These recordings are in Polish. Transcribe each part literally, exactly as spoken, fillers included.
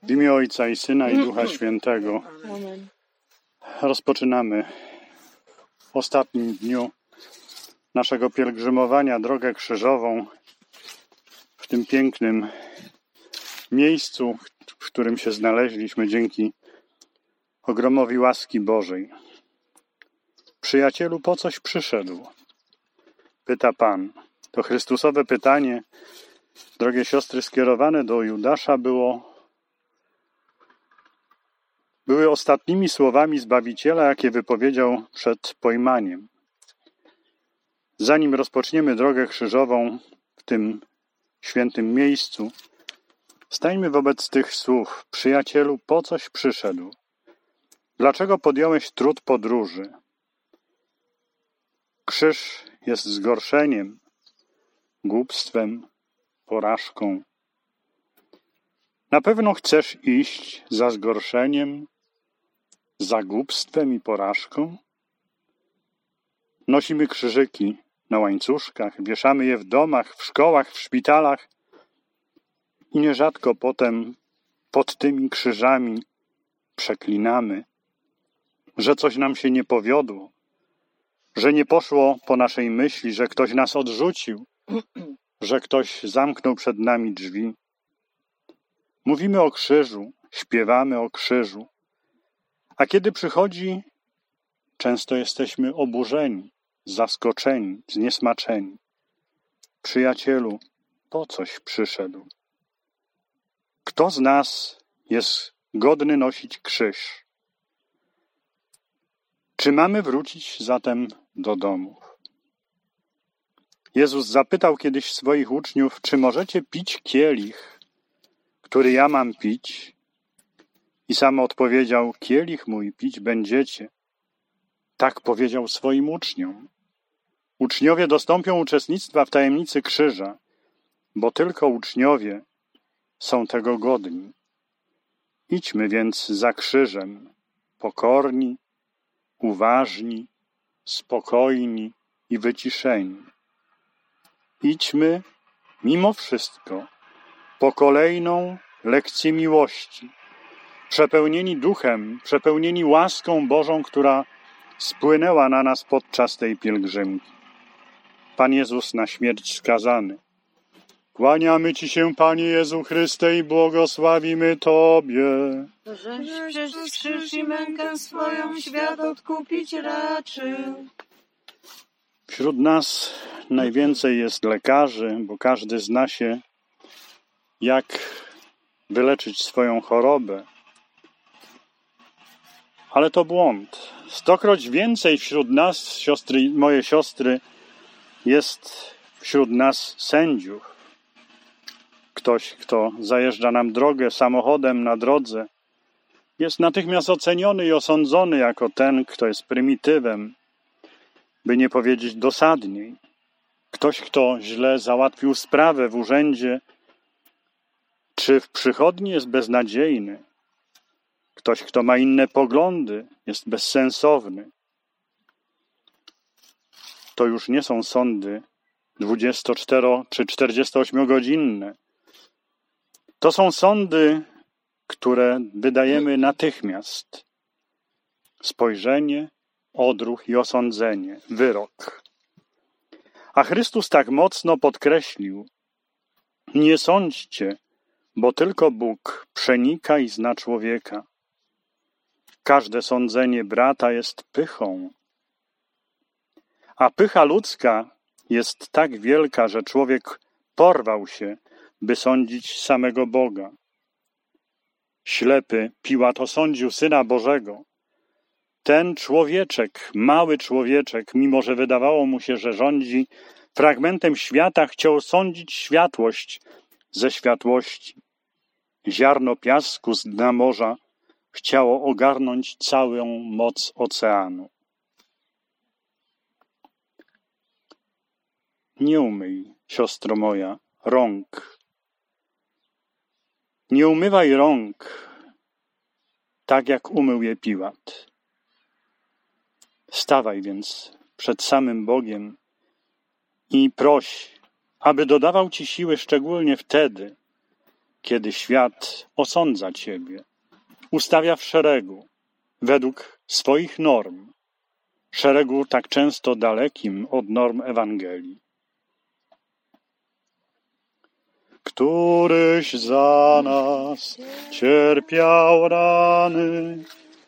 W imię Ojca i Syna i Ducha Świętego. Amen. Rozpoczynamy w ostatnim dniu naszego pielgrzymowania drogę krzyżową w tym pięknym miejscu, w którym się znaleźliśmy dzięki ogromowi łaski Bożej. Przyjacielu, po coś przyszedł? Pyta Pan. To Chrystusowe pytanie, drogie siostry, skierowane do Judasza było były ostatnimi słowami Zbawiciela, jakie wypowiedział przed pojmaniem. Zanim rozpoczniemy drogę krzyżową w tym świętym miejscu, stańmy wobec tych słów. Przyjacielu, po coś przyszedł? Dlaczego podjąłeś trud podróży? Krzyż jest zgorszeniem, głupstwem, porażką. Na pewno chcesz iść za zgorszeniem, za głupstwem i porażką? Nosimy krzyżyki na łańcuszkach, wieszamy je w domach, w szkołach, w szpitalach i nierzadko potem pod tymi krzyżami przeklinamy, że coś nam się nie powiodło, że nie poszło po naszej myśli, że ktoś nas odrzucił, że ktoś zamknął przed nami drzwi. Mówimy o krzyżu, śpiewamy o krzyżu, a kiedy przychodzi, często jesteśmy oburzeni, zaskoczeni, zniesmaczeni. Przyjacielu, po coś przyszedł? Kto z nas jest godny nosić krzyż? Czy mamy wrócić zatem do domów? Jezus zapytał kiedyś swoich uczniów, czy możecie pić kielich, który ja mam pić? I sam odpowiedział, kielich mój pić będziecie. Tak powiedział swoim uczniom. Uczniowie dostąpią uczestnictwa w tajemnicy krzyża, bo tylko uczniowie są tego godni. Idźmy więc za krzyżem, pokorni, uważni, spokojni i wyciszeni. Idźmy mimo wszystko po kolejną lekcję miłości, przepełnieni duchem, przepełnieni łaską Bożą, która spłynęła na nas podczas tej pielgrzymki. Pan Jezus na śmierć skazany. Kłaniamy Ci się, Panie Jezu Chryste, i błogosławimy Tobie. Żeś przez krzyż i mękę swoją świat odkupić raczył. Wśród nas najwięcej jest lekarzy, bo każdy zna się, jak wyleczyć swoją chorobę. Ale to błąd. Stokroć więcej wśród nas, siostry, moje siostry, jest wśród nas sędziów. Ktoś, kto zajeżdża nam drogę samochodem na drodze, jest natychmiast oceniony i osądzony jako ten, kto jest prymitywem, by nie powiedzieć dosadniej. Ktoś, kto źle załatwił sprawę w urzędzie, czy w przychodni, jest beznadziejny. Ktoś, kto ma inne poglądy, jest bezsensowny. To już nie są sądy dwudziesto-cztero- czy czterdziestoośmiogodzinne. To są sądy, które wydajemy natychmiast. Spojrzenie, odruch i osądzenie, wyrok. A Chrystus tak mocno podkreślił, nie sądźcie, bo tylko Bóg przenika i zna człowieka. Każde sądzenie brata jest pychą. A pycha ludzka jest tak wielka, że człowiek porwał się, by sądzić samego Boga. Ślepy Piłat osądził Syna Bożego. Ten człowieczek, mały człowieczek, mimo że wydawało mu się, że rządzi fragmentem świata, chciał sądzić światłość ze światłości. Ziarno piasku z dna morza chciało ogarnąć całą moc oceanu. Nie umyj, siostro moja, rąk. Nie umywaj rąk, tak jak umył je Piłat. Stawaj więc przed samym Bogiem i proś, aby dodawał ci siły szczególnie wtedy, kiedy świat osądza Ciebie, ustawia w szeregu, według swoich norm, szeregu tak często dalekim od norm Ewangelii. Któryś za nas cierpiał rany,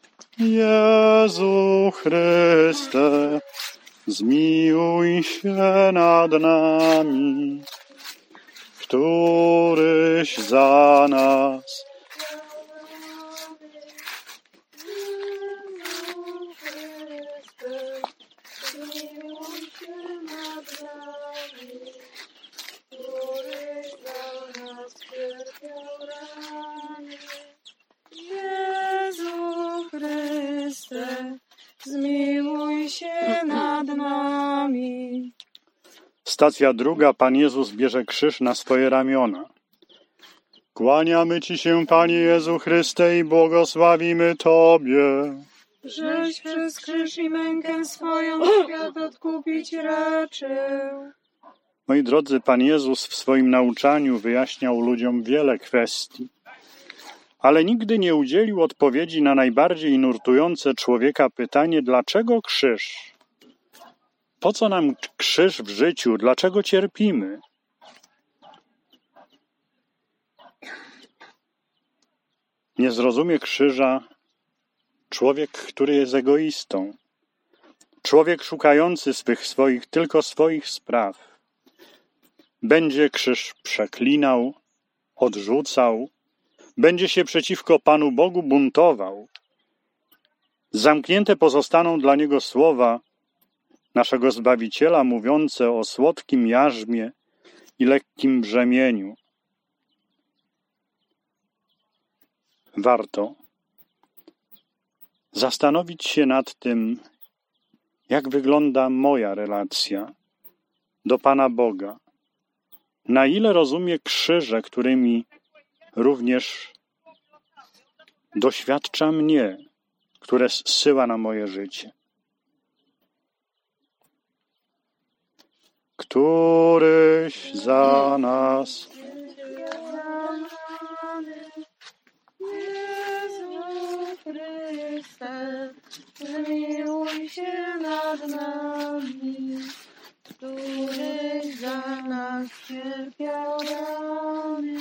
Jezu Chryste, zmiłuj się nad nami. Któryś za nas Jezu Chryste, zmiłuj się nad nami. Stacja druga. Pan Jezus bierze krzyż na swoje ramiona. Kłaniamy Ci się, Panie Jezu Chryste, i błogosławimy Tobie, żeś przez krzyż i mękę swoją świat odkupić raczył. Moi drodzy, Pan Jezus w swoim nauczaniu wyjaśniał ludziom wiele kwestii, ale nigdy nie udzielił odpowiedzi na najbardziej nurtujące człowieka pytanie, dlaczego krzyż? Po co nam krzyż w życiu? Dlaczego cierpimy? Nie zrozumie krzyża człowiek, który jest egoistą, człowiek szukający swych swoich, tylko swoich spraw. Będzie krzyż przeklinał, odrzucał, będzie się przeciwko Panu Bogu buntował. Zamknięte pozostaną dla niego słowa naszego Zbawiciela mówiące o słodkim jarzmie i lekkim brzemieniu. Warto zastanowić się nad tym, jak wygląda moja relacja do Pana Boga. Na ile rozumie krzyże, którymi również doświadcza mnie, które zsyła na moje życie. Któryś za nas Jezu Chryste, zmiłuj się nad nami. Któryś za nas cierpiał rany.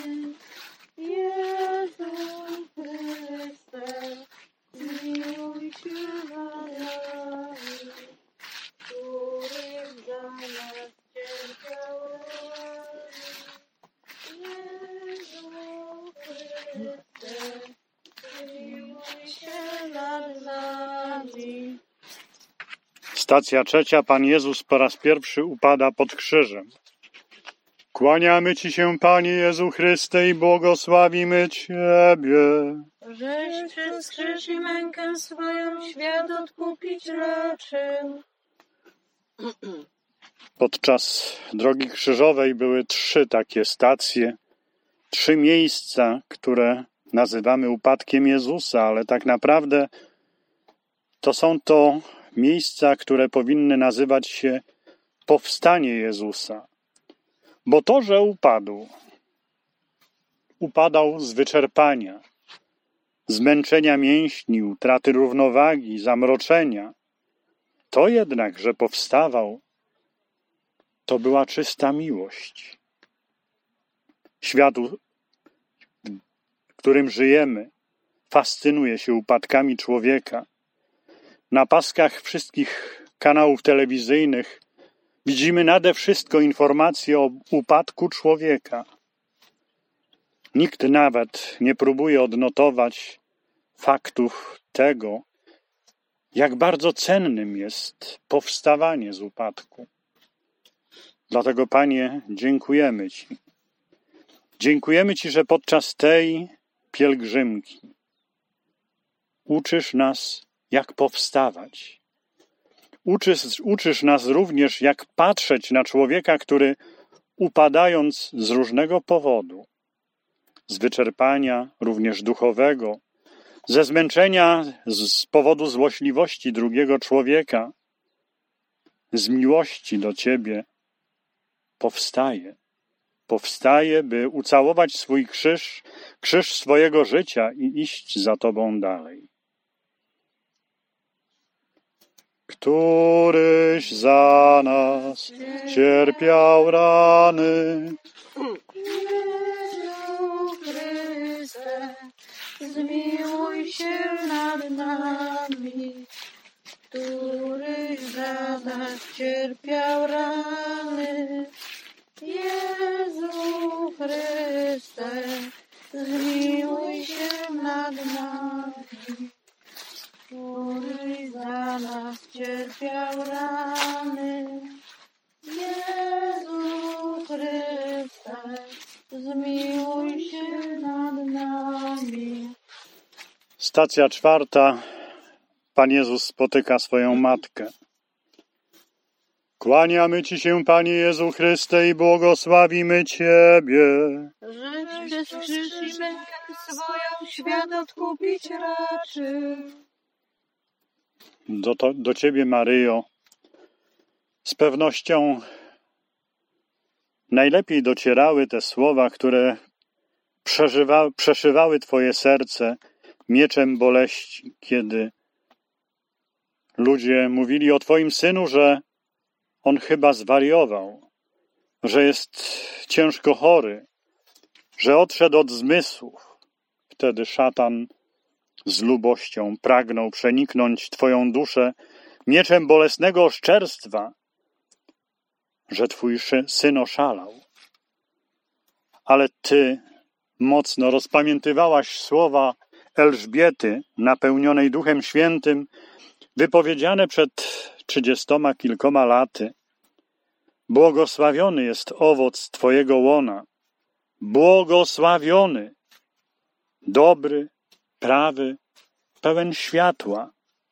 Jezu Chryste, zmiłuj się nad nami. Któryś za nas cierpiał rany. Jezu Chryste, zmiłuj się nad nami. Stacja trzecia. Pan Jezus po raz pierwszy upada pod krzyżem. Kłaniamy Ci się, Panie Jezu Chryste, i błogosławimy Ciebie, żeś przez krzyż i mękę swoją świat odkupić raczył. Podczas drogi krzyżowej były trzy takie stacje, trzy miejsca, które nazywamy upadkiem Jezusa, ale tak naprawdę to są to miejsca, które powinny nazywać się powstanie Jezusa. Bo to, że upadł, upadał z wyczerpania, zmęczenia mięśni, utraty równowagi, zamroczenia. To jednak, że powstawał, to była czysta miłość. Świat, w którym żyjemy, fascynuje się upadkami człowieka. Na paskach wszystkich kanałów telewizyjnych widzimy nade wszystko informacje o upadku człowieka. Nikt nawet nie próbuje odnotować faktów tego, jak bardzo cennym jest powstawanie z upadku. Dlatego, Panie, dziękujemy Ci. Dziękujemy Ci, że podczas tej pielgrzymki uczysz nas, jak powstawać. Uczysz, uczysz nas również, jak patrzeć na człowieka, który upadając z różnego powodu, z wyczerpania również duchowego, ze zmęczenia z powodu złośliwości drugiego człowieka, z miłości do Ciebie powstaje. powstaje, by ucałować swój krzyż, krzyż swojego życia i iść za Tobą dalej. Któryś za nas cierpiał rany. Jezu Chryste, zmiłuj się nad nami, któryś za nas cierpiał rany. Jezu Chryste, zmiłuj się nad nami, któryś za nas cierpiał rany. Jezu Chryste, zmiłuj się nad nami. Stacja czwarta. Pan Jezus spotyka swoją matkę. Kłaniamy Ci się, Panie Jezu Chryste, i błogosławimy Ciebie. Że przez krzyż i mękę swoją świat odkupić raczył. Do, to, do Ciebie, Maryjo, z pewnością najlepiej docierały te słowa, które przeżywa, przeszywały Twoje serce mieczem boleści, kiedy ludzie mówili o Twoim Synu, że On chyba zwariował, że jest ciężko chory, że odszedł od zmysłów. Wtedy szatan z lubością pragnął przeniknąć Twoją duszę mieczem bolesnego oszczerstwa, że Twój Syn oszalał. Ale Ty mocno rozpamiętywałaś słowa Elżbiety, napełnionej Duchem Świętym, wypowiedziane przed trzydziestoma kilkoma laty. Błogosławiony jest owoc Twojego łona, błogosławiony, dobry, prawy, pełen światła.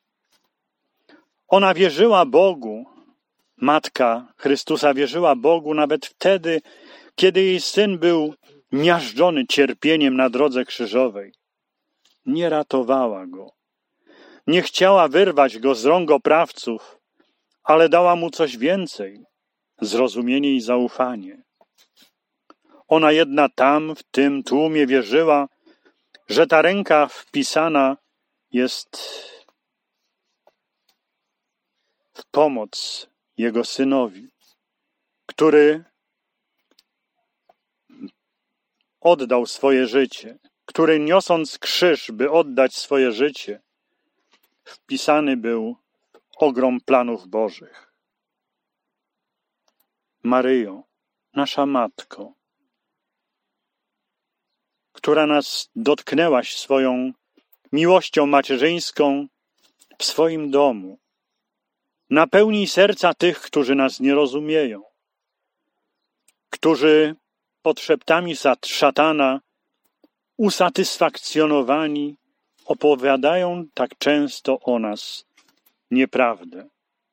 Ona wierzyła Bogu, Matka Chrystusa wierzyła Bogu nawet wtedy, kiedy jej Syn był miażdżony cierpieniem na drodze krzyżowej. Nie ratowała Go. Nie chciała wyrwać Go z rąk oprawców, ale dała Mu coś więcej, zrozumienie i zaufanie. Ona jedna tam, w tym tłumie wierzyła, że ta ręka wpisana jest w pomoc Jego Synowi, który oddał swoje życie, który niosąc krzyż, by oddać swoje życie, wpisany był w ogrom planów Bożych. Maryjo, nasza Matko, która nas dotknęłaś swoją miłością macierzyńską w swoim domu, napełnij serca tych, którzy nas nie rozumieją, którzy pod szeptami szatana usatysfakcjonowani opowiadają tak często o nas nieprawdę.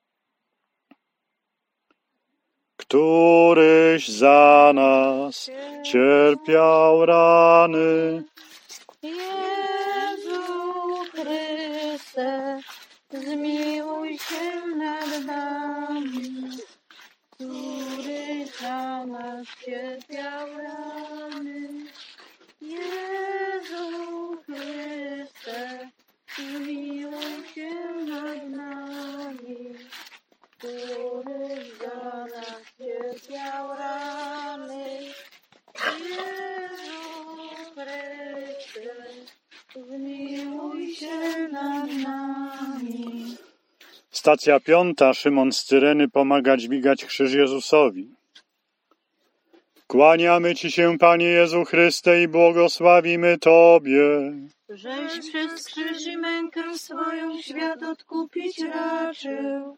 Któryś za nas cierpiał rany. Jezu Chryste, zmiłuj się nad nami, który za nas cierpiał rany. Jezu Chryste, zmiłuj się nad nami, który za nas cierpiał rany. Jezu Chryste, zmiłuj się nad nami. Stacja piąta. Szymon z Cyreny pomaga dźwigać krzyż Jezusowi. Kłaniamy Ci się, Panie Jezu Chryste, i błogosławimy Tobie. Żeś przez krzyż i mękę swoją świat odkupić raczył.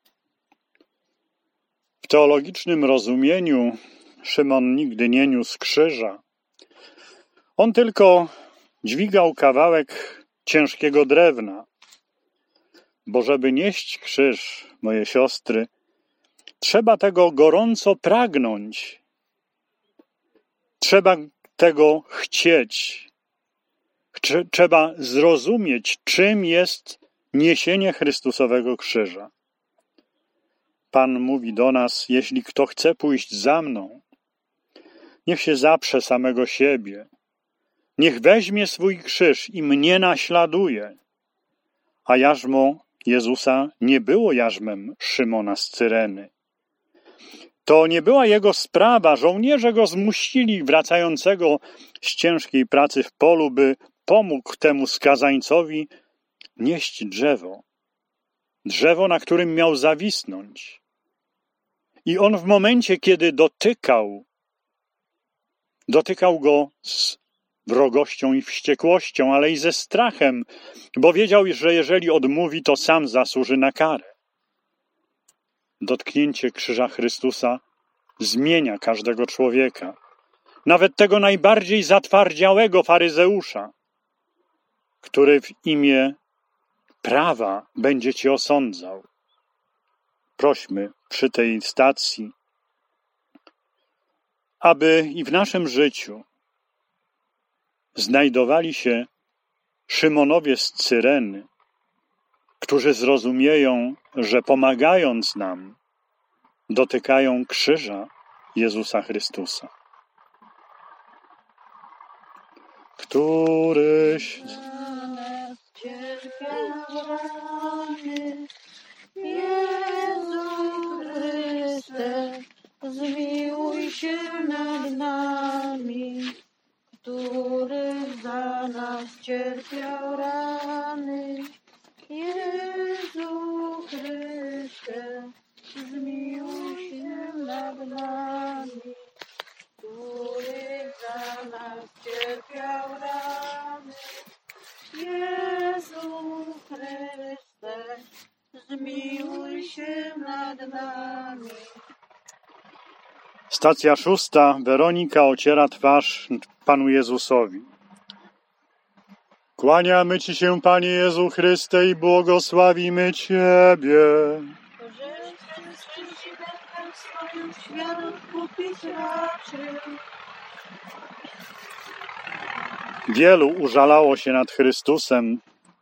W teologicznym rozumieniu Szymon nigdy nie niósł krzyża. On tylko dźwigał kawałek ciężkiego drewna. Bo żeby nieść krzyż, moje siostry, trzeba tego gorąco pragnąć. Trzeba tego chcieć. Trzeba zrozumieć, czym jest niesienie Chrystusowego krzyża. Pan mówi do nas, jeśli kto chce pójść za mną, Niech się zaprze samego siebie. Niech weźmie swój krzyż i mnie naśladuje. A jarzmo Jezusa nie było jarzmem Szymona z Cyreny. To nie była jego sprawa. Żołnierze go zmusili, wracającego z ciężkiej pracy w polu, by pomógł temu skazańcowi nieść drzewo. Drzewo, na którym miał zawisnąć. I on w momencie, kiedy dotykał, dotykał go z wrogością i wściekłością, ale i ze strachem, bo wiedział, że jeżeli odmówi, to sam zasłuży na karę. Dotknięcie krzyża Chrystusa zmienia każdego człowieka, nawet tego najbardziej zatwardziałego faryzeusza, który w imię prawa będzie cię osądzał. Prośmy przy tej stacji, aby i w naszym życiu znajdowali się Szymonowie z Cyreny, którzy zrozumieją, że pomagając nam, dotykają krzyża Jezusa Chrystusa. Któryś Jezu Chryste, zmiłuj się nad nami, który za nas cierpiał rany. Jezu Chryste, zmiłuj się nad nami, który za nas cierpiał rany. Jezu Chryste, zmiłuj się nad nami. Stacja szósta. Weronika ociera twarz Panu Jezusowi. Kłaniamy Ci się, Panie Jezu Chryste, i błogosławimy Ciebie. Żeś Ty szczęśliwym swoim świat odkupić raczył. Wielu użalało się nad Chrystusem,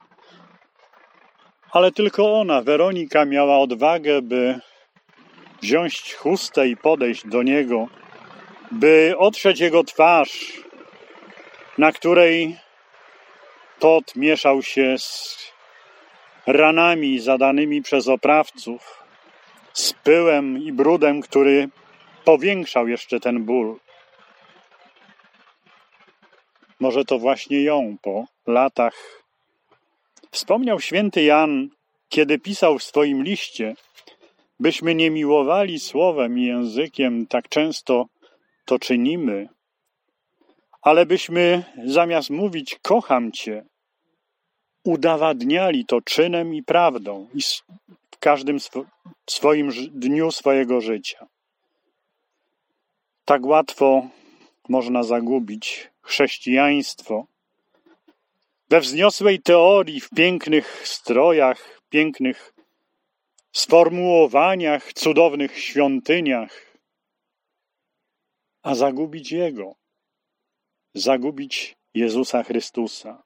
ale tylko ona, Weronika, miała odwagę, by wziąć chustę i podejść do Niego, by otrzeć Jego twarz, na której pot mieszał się z ranami zadanymi przez oprawców, z pyłem i brudem, który powiększał jeszcze ten ból. Może to właśnie ją po latach wspomniał święty Jan, kiedy pisał w swoim liście: byśmy nie miłowali słowem i językiem, tak często to czynimy, ale byśmy zamiast mówić kocham Cię, udowadniali to czynem i prawdą i w każdym sw- swoim dniu swojego życia. Tak łatwo można zagubić chrześcijaństwo we wzniosłej teorii, w pięknych strojach, pięknych sformułowaniach, cudownych świątyniach, a zagubić Jego, zagubić Jezusa Chrystusa.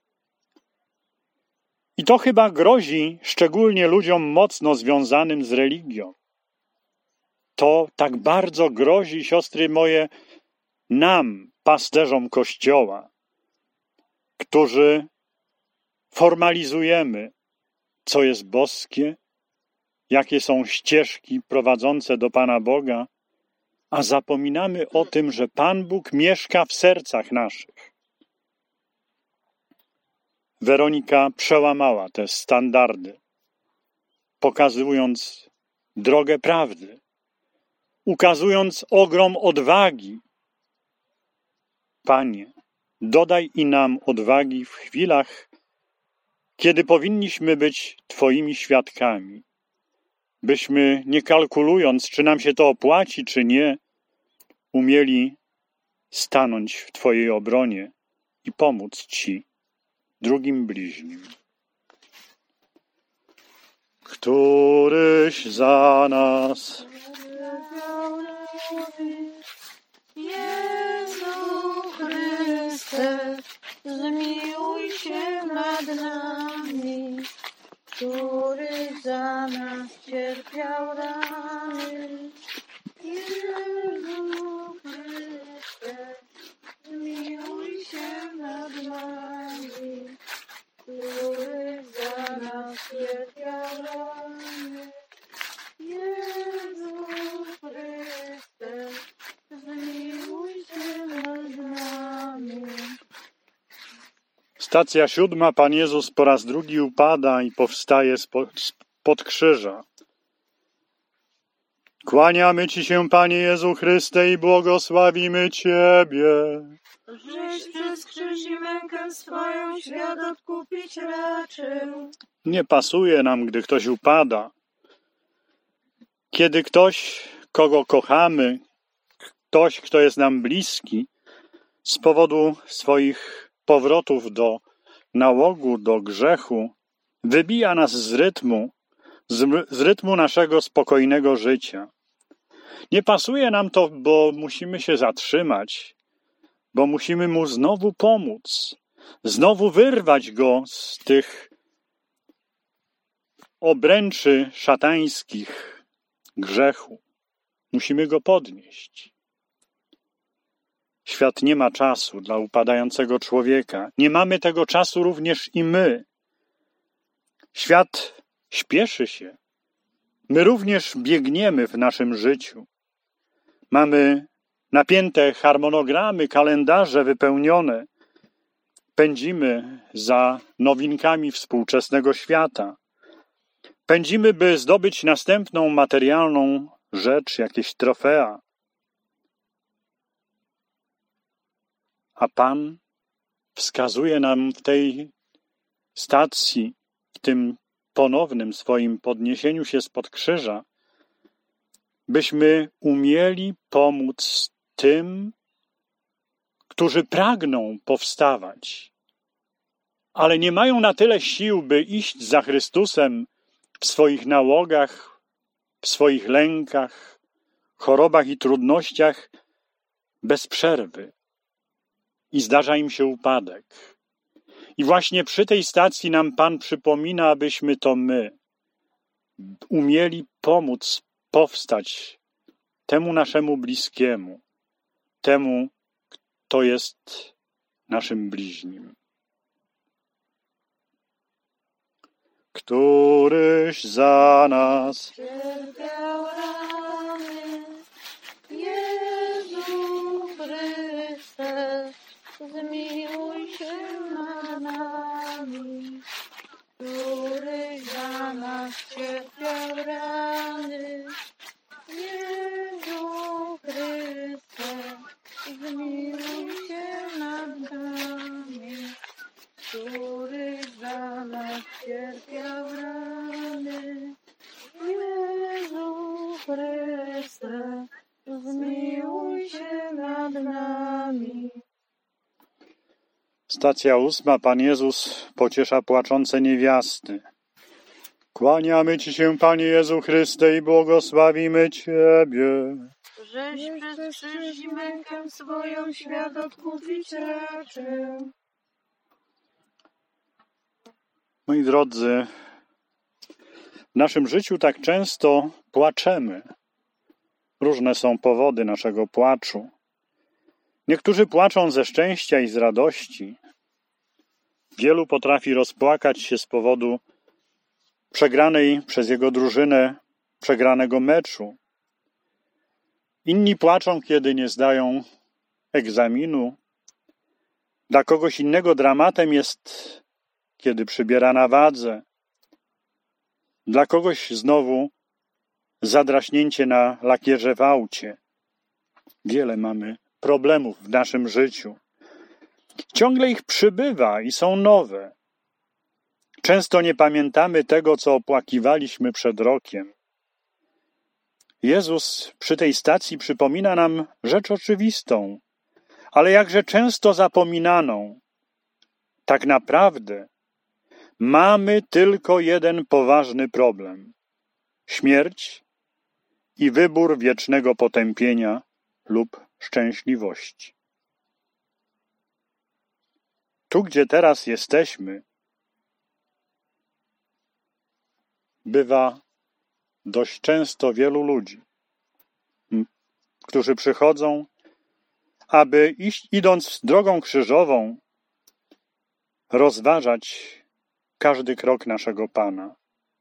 I to chyba grozi szczególnie ludziom mocno związanym z religią. To tak bardzo grozi, siostry moje, nam, pasterzom Kościoła, którzy formalizujemy, co jest boskie, jakie są ścieżki prowadzące do Pana Boga, a zapominamy o tym, że Pan Bóg mieszka w sercach naszych. Weronika przełamała te standardy, pokazując drogę prawdy, ukazując ogrom odwagi. Panie, dodaj i nam odwagi w chwilach, kiedy powinniśmy być Twoimi świadkami, byśmy, nie kalkulując, czy nam się to opłaci, czy nie, umieli stanąć w Twojej obronie i pomóc Ci, drugim bliźnim. Któryś za nas Jezu Chryste, zmiłuj się nad nami, który za nas cierpiał rany. Jezu Chryste, Stacja siódma. Pan Jezus po raz drugi upada i powstaje spod krzyża. Kłaniamy Ci się, Panie Jezu Chryste, i błogosławimy Ciebie. Żeś przez krzyż i mękę swoją świat odkupić raczył. Nie pasuje nam, gdy ktoś upada. Kiedy ktoś, kogo kochamy, ktoś, kto jest nam bliski, z powodu swoich powrotów do nałogu, do grzechu, wybija nas z rytmu, z, z rytmu naszego spokojnego życia. Nie pasuje nam to, bo musimy się zatrzymać, bo musimy mu znowu pomóc, znowu wyrwać go z tych obręczy szatańskich grzechu. Musimy go podnieść. Świat nie ma czasu dla upadającego człowieka. Nie mamy tego czasu również i my. Świat śpieszy się. My również biegniemy w naszym życiu. Mamy napięte harmonogramy, kalendarze wypełnione. Pędzimy za nowinkami współczesnego świata. Pędzimy, by zdobyć następną materialną rzecz, jakieś trofea. A Pan wskazuje nam w tej stacji, w tym ponownym swoim podniesieniu się spod krzyża, byśmy umieli pomóc tym, którzy pragną powstawać, ale nie mają na tyle sił, by iść za Chrystusem w swoich nałogach, w swoich lękach, chorobach i trudnościach bez przerwy. I zdarza im się upadek. I właśnie przy tej stacji nam Pan przypomina, abyśmy to my umieli pomóc powstać temu naszemu bliskiemu, temu, kto jest naszym bliźnim. Któryś za nas Cierpiał rany, Jezu Chryste, zmiłuj się nad nami. Któryś za nas cierpiał rany, Jezu Chryste, zmiłuj się nad nami. Któryś za nas cierpiał rany, Jezu Chryste, zmiłuj się nad nami. Stacja ósma. Pan Jezus pociesza płaczące niewiasty. Kłaniamy Ci się, Panie Jezu Chryste, i błogosławimy Ciebie. Żeś przez krzyż i mękę swoją świat odkupić raczył. Moi drodzy, w naszym życiu tak często płaczemy. Różne są powody naszego płaczu. Niektórzy płaczą ze szczęścia i z radości. Wielu potrafi rozpłakać się z powodu przegranej przez jego drużynę, przegranego meczu. Inni płaczą, kiedy nie zdają egzaminu. Dla kogoś innego dramatem jest, kiedy przybiera na wadze. Dla kogoś znowu zadraśnięcie na lakierze w aucie. Wiele mamy problemów w naszym życiu. Ciągle ich przybywa i są nowe. Często nie pamiętamy tego, co opłakiwaliśmy przed rokiem. Jezus przy tej stacji przypomina nam rzecz oczywistą, ale jakże często zapominaną. Tak naprawdę mamy tylko jeden poważny problem. Śmierć i wybór wiecznego potępienia lub szczęśliwości. Tu, gdzie teraz jesteśmy, bywa dość często wielu ludzi, którzy przychodzą, aby iść, idąc drogą krzyżową, rozważać każdy krok naszego Pana.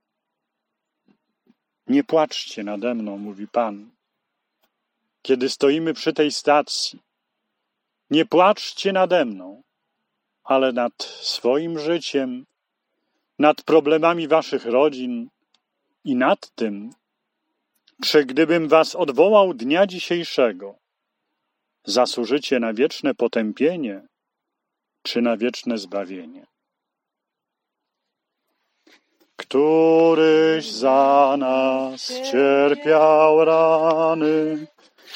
Nie płaczcie nade mną, mówi Pan, kiedy stoimy przy tej stacji. Nie płaczcie nade mną. ale nad swoim życiem, nad problemami waszych rodzin i nad tym, czy gdybym was odwołał dnia dzisiejszego, zasłużycie na wieczne potępienie, czy na wieczne zbawienie. Któryś za nas cierpiał rany,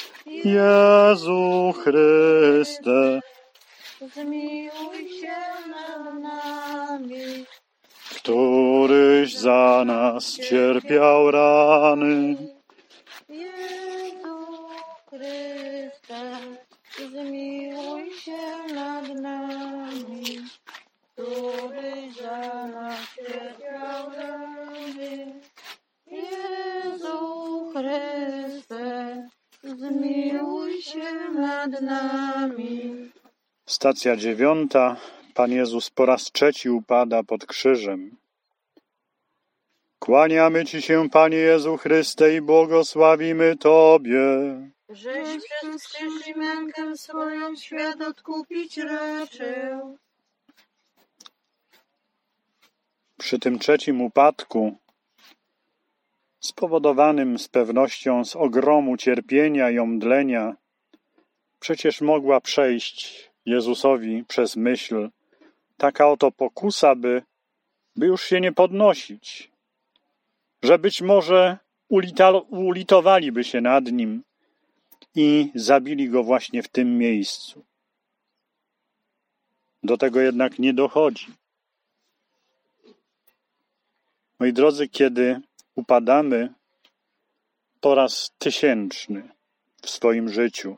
Jezu Chryste, zmiłuj się nad nami. Któryś za nas cierpiał rany, Jezu Chryste, zmiłuj się nad nami. Któryś za nas cierpiał rany, Jezu Chryste, zmiłuj się nad nami. Stacja dziewiąta. Pan Jezus po raz trzeci upada pod krzyżem. Kłaniamy Ci się, Panie Jezu Chryste, i błogosławimy Tobie, Żeś przez krzyż i mękę swoją świat odkupić raczył. Przy tym trzecim upadku, spowodowanym z pewnością z ogromu cierpienia i omdlenia, przecież mogła przejść Jezusowi przez myśl taka oto pokusa, by, by już się nie podnosić, że być może ulita, ulitowaliby się nad nim i zabili go właśnie w tym miejscu. Do tego jednak nie dochodzi. Moi drodzy, kiedy upadamy po raz tysięczny w swoim życiu,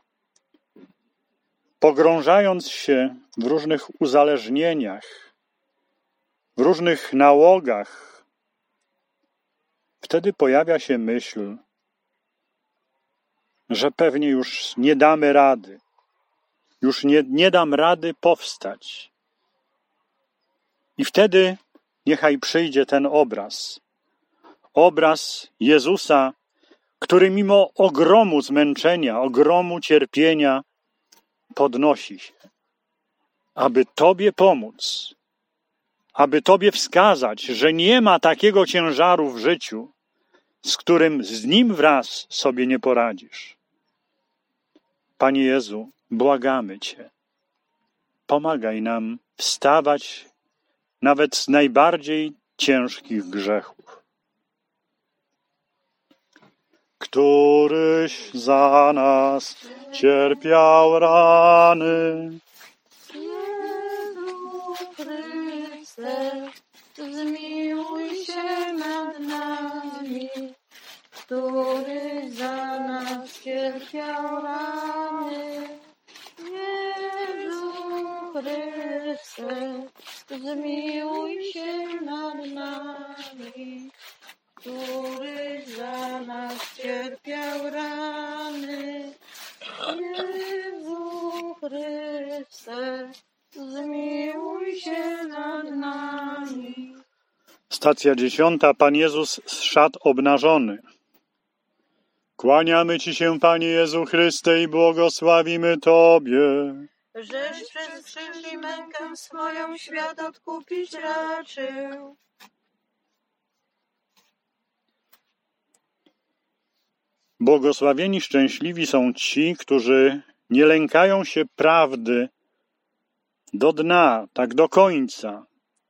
pogrążając się w różnych uzależnieniach, w różnych nałogach, wtedy pojawia się myśl, że pewnie już nie damy rady, już nie, nie dam rady powstać. I wtedy niechaj przyjdzie ten obraz. Obraz Jezusa, który mimo ogromu zmęczenia, ogromu cierpienia podnosi się, aby Tobie pomóc, aby Tobie wskazać, że nie ma takiego ciężaru w życiu, z którym z Nim wraz sobie nie poradzisz. Panie Jezu, błagamy Cię, pomagaj nam wstawać nawet z najbardziej ciężkich grzechów. Któryś za nas cierpiał rany, Jezu Chryste, zmiłuj się nad nami. Który za nas cierpiał rany, Jezu Chryste, zmiłuj się nad nami. Który za nas cierpiał rany, Jezu Chryste, zmiłuj się nad nami. Stacja dziesiąta. Pan Jezus z szat obnażony. Kłaniamy Ci się, Panie Jezu Chryste, i błogosławimy Tobie, Żeś przez krzyż i mękę swoją świat odkupić raczył. Błogosławieni, szczęśliwi są ci, którzy nie lękają się prawdy do dna, tak do końca.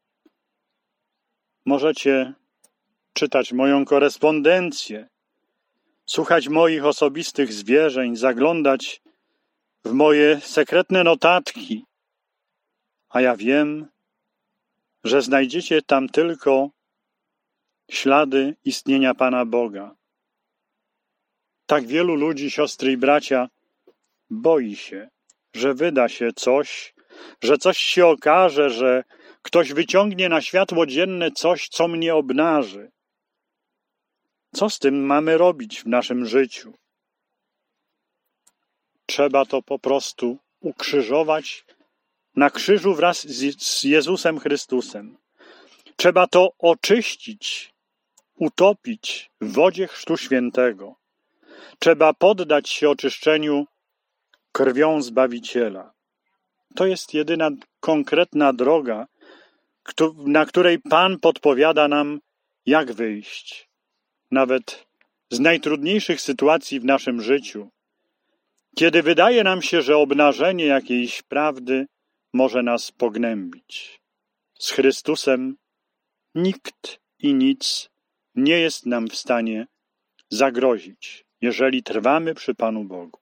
Możecie czytać moją korespondencję, słuchać moich osobistych zwierzeń, zaglądać w moje sekretne notatki, a ja wiem, że znajdziecie tam tylko ślady istnienia Pana Boga. Tak wielu ludzi, siostry i bracia, boi się, że wyda się coś, że coś się okaże, że ktoś wyciągnie na światło dzienne coś, co mnie obnaży. Co z tym mamy robić w naszym życiu? Trzeba to po prostu ukrzyżować na krzyżu wraz z Jezusem Chrystusem. Trzeba to oczyścić, utopić w wodzie Chrztu Świętego. Trzeba poddać się oczyszczeniu krwią Zbawiciela. To jest jedyna konkretna droga, na której Pan podpowiada nam, jak wyjść, nawet z najtrudniejszych sytuacji w naszym życiu, kiedy wydaje nam się, że obnażenie jakiejś prawdy może nas pognębić. Z Chrystusem nikt i nic nie jest nam w stanie zagrozić, jeżeli trwamy przy Panu Bogu.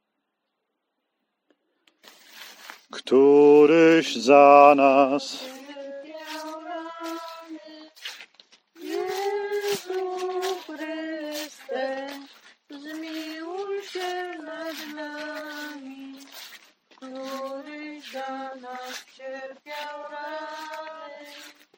Któryś za nas Jezu Chryste, zmiłuj się nad nami, któryś za nas cierpiał rany.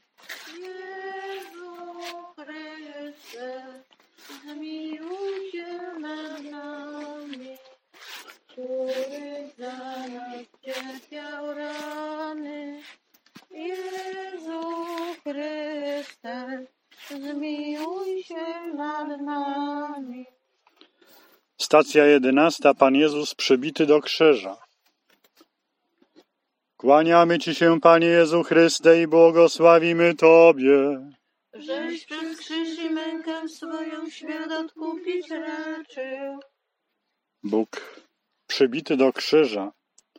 Jezu Chryste, zmiłuj się nad nami, któryś za nas cierpiał rany. Jezu Chryste, zmiłuj się nad nami. Stacja jedenasta. Pan Jezus przybity do krzyża. Kłaniamy Ci się, Panie Jezu Chryste, i błogosławimy Tobie, żeś przez krzyż i mękę swoją świat odkupić raczył. Bóg przybity do krzyża.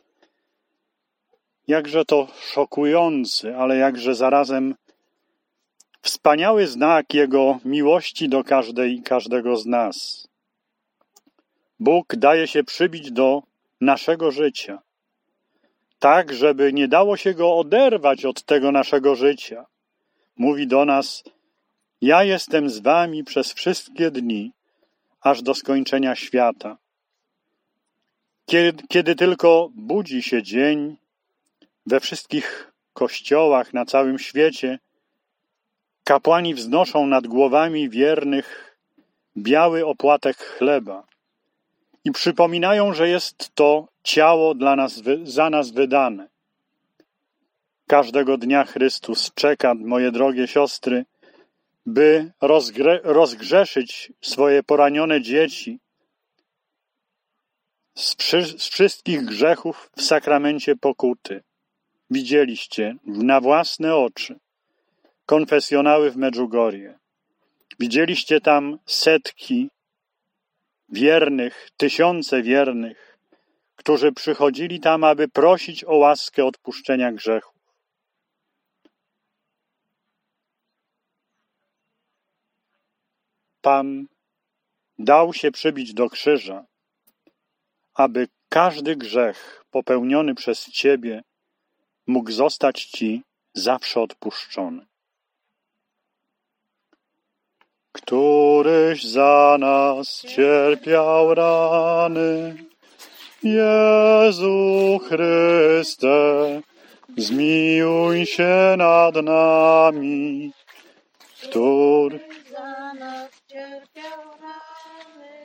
Jakże to szokujący, ale jakże zarazem wspaniały znak Jego miłości do każdej i każdego z nas. Bóg daje się przybić do naszego życia, tak, żeby nie dało się Go oderwać od tego naszego życia. Mówi do nas: ja jestem z wami przez wszystkie dni, aż do skończenia świata. Kiedy, kiedy tylko budzi się dzień, we wszystkich kościołach na całym świecie kapłani wznoszą nad głowami wiernych biały opłatek chleba i przypominają, że jest to ciało dla nas, za nas wydane. Każdego dnia Chrystus czeka, moje drogie siostry, by rozgre, rozgrzeszyć swoje poranione dzieci z, przy, z wszystkich grzechów w sakramencie pokuty. Widzieliście na własne oczy konfesjonały w Medjugorje. Widzieliście tam setki wiernych, tysiące wiernych, którzy przychodzili tam, aby prosić o łaskę odpuszczenia grzechów. Pan dał się przybić do krzyża, aby każdy grzech popełniony przez Ciebie mógł zostać Ci zawsze odpuszczony. Któryś za nas cierpiał rany, Jezu Chryste, zmiłuj się nad nami, który za nas cierpiał rany.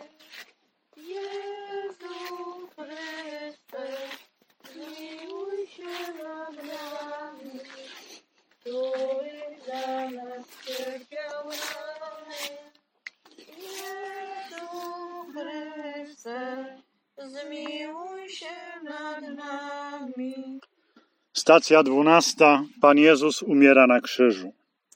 Jezu Chryste, zmiłuj się nad nami, który za nas cierpiał rany. Jezu Chryste, zmiłuj się nad nami. Stacja dwunasta. Pan Jezus umiera na krzyżu.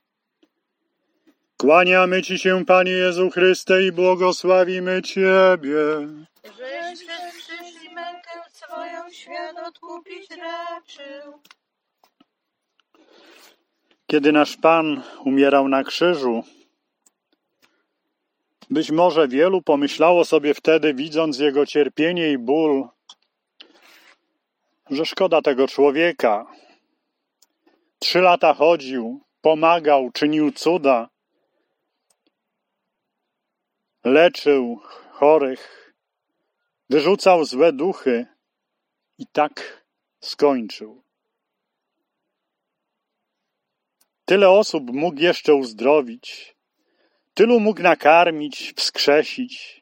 Kłaniamy Ci się, Panie Jezu Chryste, i błogosławimy Ciebie, żeś przez krzyż i mękę swoją świat odkupić raczył. Kiedy nasz Pan umierał na krzyżu, być może wielu pomyślało sobie wtedy, widząc Jego cierpienie i ból, że szkoda tego człowieka. Trzy lata chodził, pomagał, czynił cuda, leczył chorych, wyrzucał złe duchy i tak skończył. Tyle osób mógł jeszcze uzdrowić, tylu mógł nakarmić, wskrzesić,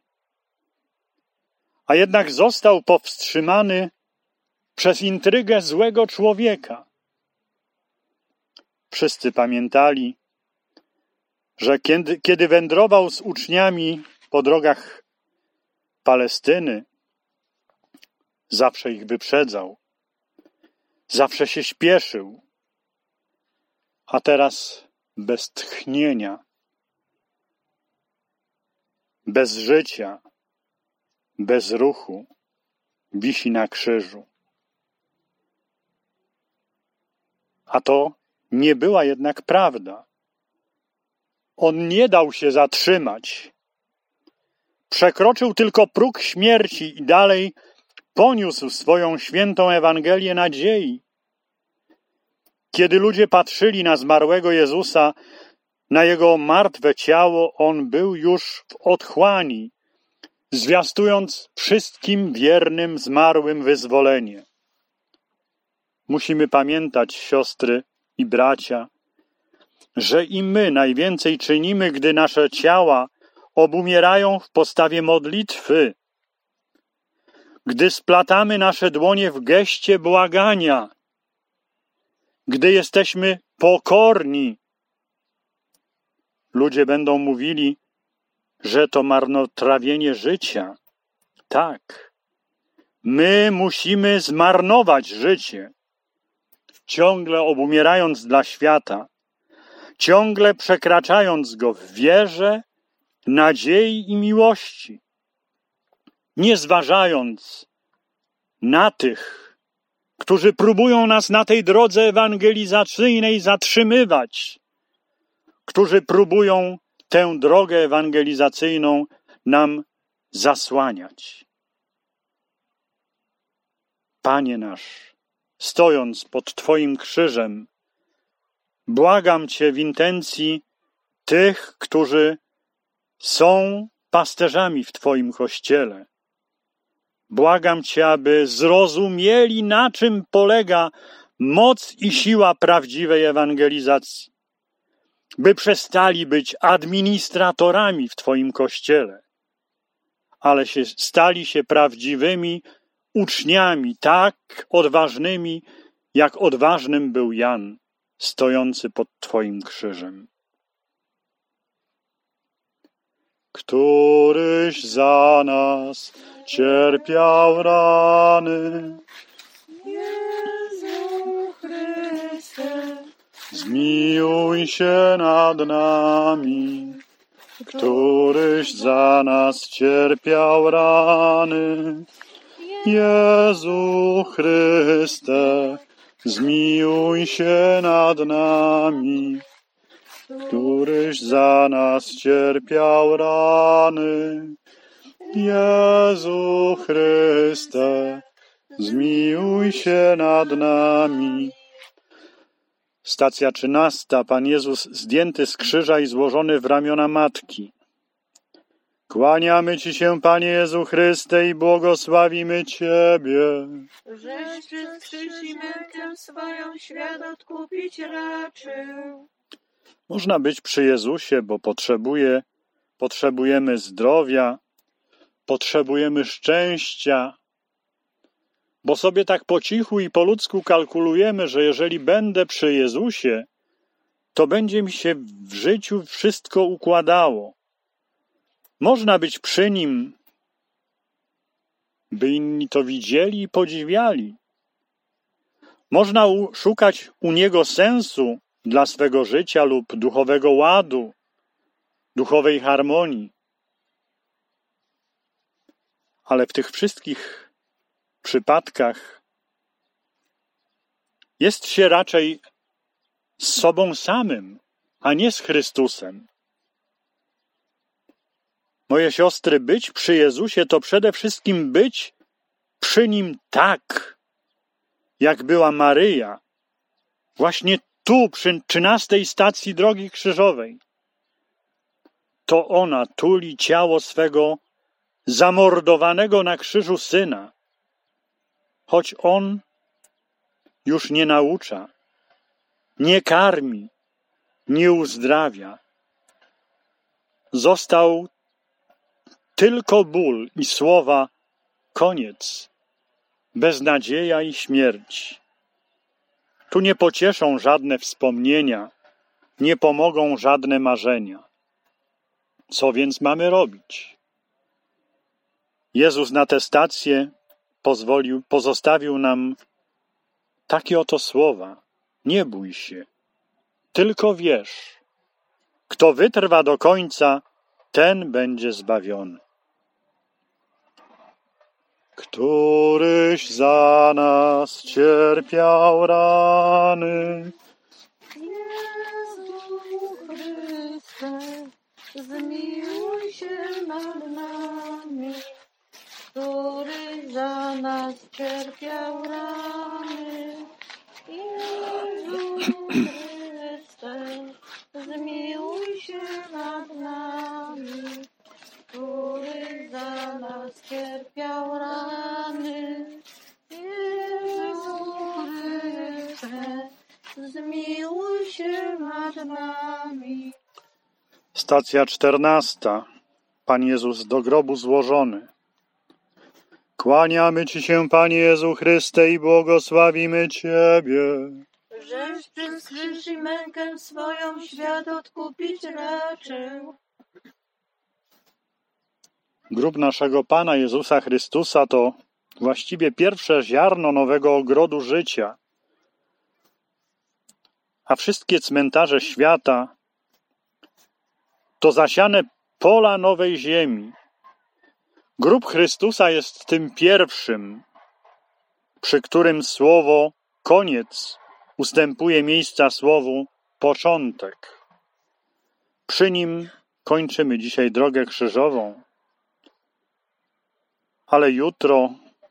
a jednak został powstrzymany przez intrygę złego człowieka. Wszyscy pamiętali, że kiedy, kiedy wędrował z uczniami po drogach Palestyny, zawsze ich wyprzedzał. zawsze się śpieszył, a teraz bez tchnienia, bez życia, bez ruchu wisi na krzyżu. A to nie była jednak prawda. On nie dał się zatrzymać. Przekroczył tylko próg śmierci i dalej poniósł swoją świętą Ewangelię nadziei. Kiedy ludzie patrzyli na zmarłego Jezusa, na Jego martwe ciało, On był już w otchłani, zwiastując wszystkim wiernym zmarłym wyzwolenie. Musimy pamiętać, siostry i bracia, że i my najwięcej czynimy, gdy nasze ciała obumierają w postawie modlitwy, gdy splatamy nasze dłonie w geście błagania, gdy jesteśmy pokorni. Ludzie będą mówili, że to marnotrawienie życia. Tak, my musimy zmarnować życie, ciągle obumierając dla świata, ciągle przekraczając go w wierze, nadziei i miłości, nie zważając na tych, którzy próbują nas na tej drodze ewangelizacyjnej zatrzymywać, którzy próbują tę drogę ewangelizacyjną nam zasłaniać. Panie nasz, stojąc pod Twoim krzyżem, błagam Cię w intencji tych, którzy są pasterzami w Twoim Kościele. Błagam Cię, aby zrozumieli, na czym polega moc i siła prawdziwej ewangelizacji, by przestali być administratorami w Twoim Kościele, ale się, stali się prawdziwymi uczniami, tak odważnymi, jak odważnym był Jan, stojący pod Twoim krzyżem. Któryś za nas cierpiał rany, Jezu Chryste, zmiłuj się nad nami. Któryś za nas cierpiał rany, Jezu Chryste, zmiłuj się nad nami. Któryś za nas cierpiał rany, Jezu Chryste, zmiłuj się nad nami. Stacja trzynasta. Pan Jezus zdjęty z krzyża i złożony w ramiona Matki. Kłaniamy Ci się, Panie Jezu Chryste, i błogosławimy Ciebie. żeś przez krzyż i mękę swoją świat odkupić raczył. Można być przy Jezusie, bo potrzebuje, potrzebujemy zdrowia, potrzebujemy szczęścia, bo sobie tak po cichu i po ludzku kalkulujemy, że jeżeli będę przy Jezusie, to będzie mi się w życiu wszystko układało. Można być przy Nim, by inni to widzieli i podziwiali. Można u, szukać u Niego sensu dla swego życia lub duchowego ładu, duchowej harmonii. Ale w tych wszystkich przypadkach jest się raczej z sobą samym, a nie z Chrystusem. Moje siostry, być przy Jezusie to przede wszystkim być przy Nim tak, jak była Maryja, właśnie tu, przy trzynastej stacji Drogi Krzyżowej. To ona tuli ciało swego zamordowanego na krzyżu Syna, choć On już nie naucza, nie karmi, nie uzdrawia. Został tylko ból i słowa koniec, beznadzieja i śmierć. Tu nie pocieszą żadne wspomnienia, nie pomogą żadne marzenia. Co więc mamy robić? Jezus na tę stację pozwolił, pozostawił nam Takie oto słowa. Nie bój się, tylko wierz. Kto wytrwa do końca, ten będzie zbawiony. Któryś za nas cierpiał rany. Jezu Chryste, zmiłuj się nad nami, który za nas cierpiał rany. Jezu Chryste, zmiłuj się nad nami, który za nas cierpiał rany. Jezu Chryste, zmiłuj się nad nami. Stacja czternasta. Pan Jezus do grobu złożony. Kłaniamy Ci się, Panie Jezu Chryste, i błogosławimy Ciebie. Żeś przez krzyż i mękę swoją świat odkupić raczył. Grób naszego Pana Jezusa Chrystusa to właściwie pierwsze ziarno nowego ogrodu życia, a wszystkie cmentarze świata to zasiane pola nowej ziemi. Grób Chrystusa jest tym pierwszym, przy którym słowo koniec ustępuje miejsca słowu początek. Przy nim kończymy dzisiaj drogę krzyżową, ale jutro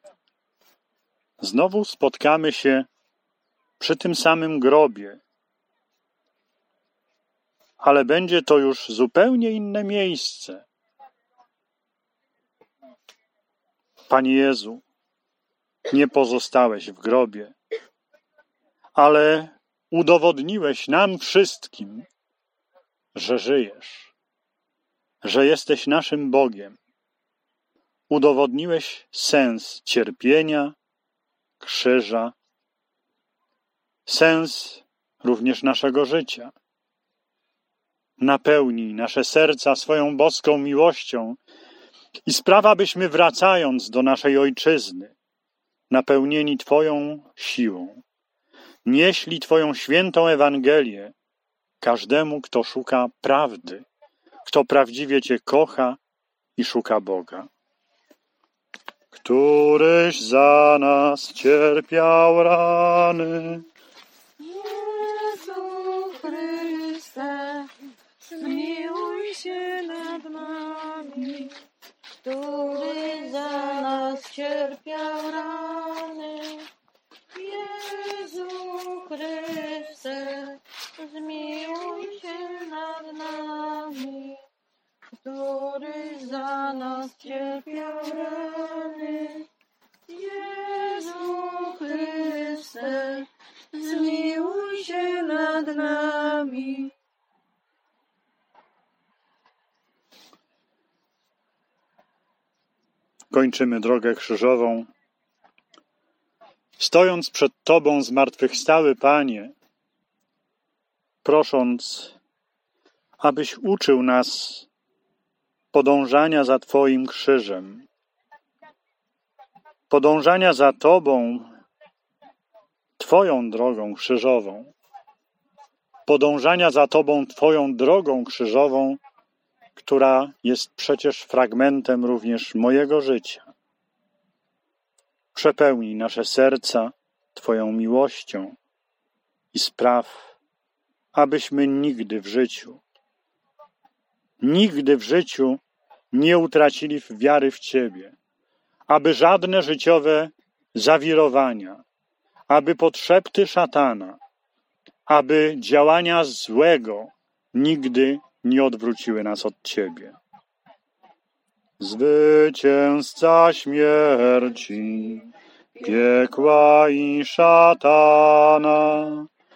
znowu spotkamy się przy tym samym grobie. Ale będzie to już zupełnie inne miejsce. Panie Jezu, nie pozostałeś w grobie, ale udowodniłeś nam wszystkim, że żyjesz, że jesteś naszym Bogiem. Udowodniłeś sens cierpienia, krzyża, sens również naszego życia. Napełnij nasze serca swoją boską miłością i spraw, abyśmy wracając do naszej Ojczyzny, napełnieni Twoją siłą, nieśli Twoją świętą Ewangelię każdemu, kto szuka prawdy, kto prawdziwie Cię kocha i szuka Boga. Któryś za nas cierpiał rany. Jezu Chryste, zmiłuj się nad nami, który za nas cierpiał rany. Jezu Chryste, zmiłuj się nad nami, który za nas cierpiał rany. Jezu Chryste, zmiłuj się nad nami. Kończymy drogę krzyżową. Stojąc przed Tobą zmartwychwstały Panie, prosząc, abyś uczył nas podążania za Twoim krzyżem, podążania za Tobą, Twoją drogą krzyżową, podążania za Tobą Twoją drogą krzyżową, która jest przecież fragmentem również mojego życia. Przepełnij nasze serca Twoją miłością i spraw, abyśmy nigdy w życiu, nigdy w życiu nie utracili wiary w Ciebie, aby żadne życiowe zawirowania, aby podszepty szatana, aby działania złego nigdy nie odwróciły nas od Ciebie. Zwycięzca śmierci, piekła i szatana,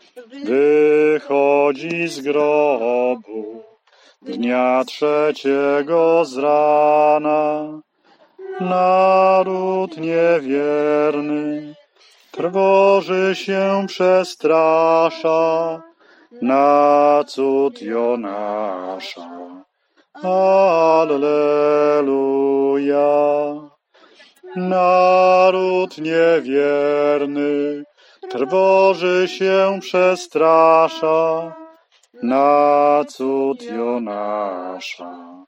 wychodzi z grobu dnia trzeciego z rana. Naród niewierny trwoży się, przestrasza na cud Jonasza. Alleluja. Naród niewierny trwoży się, przestrasza na cud Jonasza.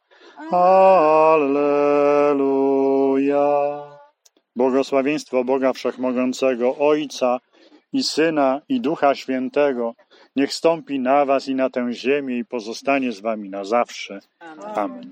Alleluja. Błogosławieństwo Boga Wszechmogącego, Ojca i Syna i Ducha Świętego, niech stąpi na was i na tę ziemię i pozostanie z wami na zawsze. Amen.